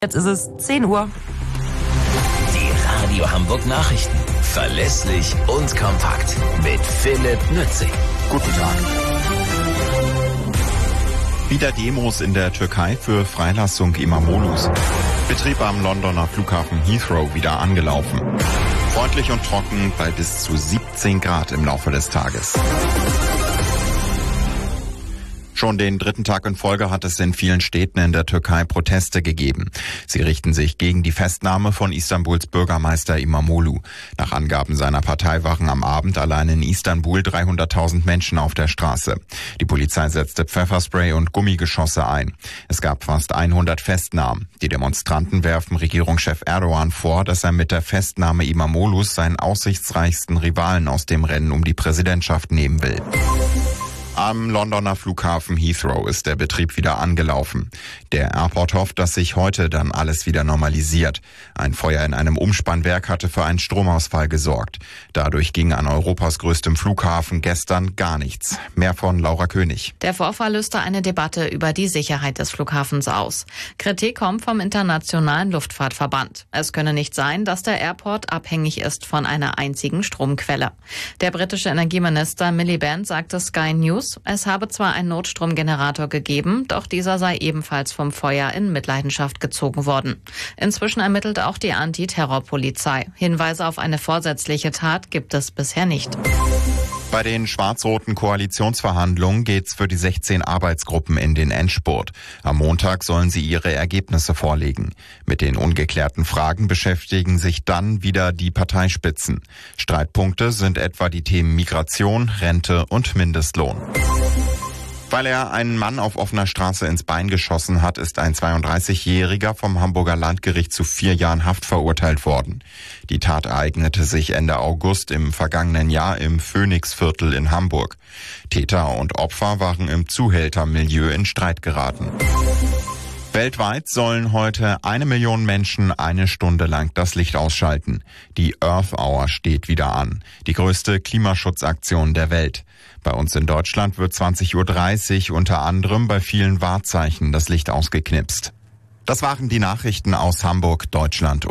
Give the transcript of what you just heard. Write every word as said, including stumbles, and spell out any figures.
Jetzt ist es zehn Uhr. Die Radio Hamburg Nachrichten. Verlässlich und kompakt. Mit Philipp Nützig. Guten Tag. Wieder Demos in der Türkei für Freilassung İmamoğlu's. Betrieb am Londoner Flughafen Heathrow wieder angelaufen. Freundlich und trocken bei bis zu siebzehn Grad im Laufe des Tages. Schon den dritten Tag in Folge hat es in vielen Städten in der Türkei Proteste gegeben. Sie richten sich gegen die Festnahme von Istanbuls Bürgermeister İmamoğlu. Nach Angaben seiner Partei waren am Abend allein in Istanbul dreihunderttausend Menschen auf der Straße. Die Polizei setzte Pfefferspray und Gummigeschosse ein. Es gab fast hundert Festnahmen. Die Demonstranten werfen Regierungschef Erdogan vor, dass er mit der Festnahme İmamoğlu's seinen aussichtsreichsten Rivalen aus dem Rennen um die Präsidentschaft nehmen will. Am Londoner Flughafen Heathrow ist der Betrieb wieder angelaufen. Der Airport hofft, dass sich heute dann alles wieder normalisiert. Ein Feuer in einem Umspannwerk hatte für einen Stromausfall gesorgt. Dadurch ging an Europas größtem Flughafen gestern gar nichts. Mehr von Laura König. Der Vorfall löste eine Debatte über die Sicherheit des Flughafens aus. Kritik kommt vom Internationalen Luftfahrtverband. Es könne nicht sein, dass der Airport abhängig ist von einer einzigen Stromquelle. Der britische Energieminister Miliband sagte Sky News, es habe zwar einen Notstromgenerator gegeben, doch dieser sei ebenfalls vom Feuer in Mitleidenschaft gezogen worden. Inzwischen ermittelt auch die Antiterrorpolizei. Hinweise auf eine vorsätzliche Tat gibt es bisher nicht. Bei den schwarz-roten Koalitionsverhandlungen geht's für die sechzehn Arbeitsgruppen in den Endspurt. Am Montag sollen sie ihre Ergebnisse vorlegen. Mit den ungeklärten Fragen beschäftigen sich dann wieder die Parteispitzen. Streitpunkte sind etwa die Themen Migration, Rente und Mindestlohn. Weil er einen Mann auf offener Straße ins Bein geschossen hat, ist ein zweiunddreißigjähriger vom Hamburger Landgericht zu vier Jahren Haft verurteilt worden. Die Tat ereignete sich Ende August im vergangenen Jahr im Phoenixviertel in Hamburg. Täter und Opfer waren im Zuhältermilieu in Streit geraten. Weltweit sollen heute eine Million Menschen eine Stunde lang das Licht ausschalten. Die Earth Hour steht wieder an. Die größte Klimaschutzaktion der Welt. Bei uns in Deutschland wird zwanzig Uhr dreißig unter anderem bei vielen Wahrzeichen das Licht ausgeknipst. Das waren die Nachrichten aus Hamburg, Deutschland.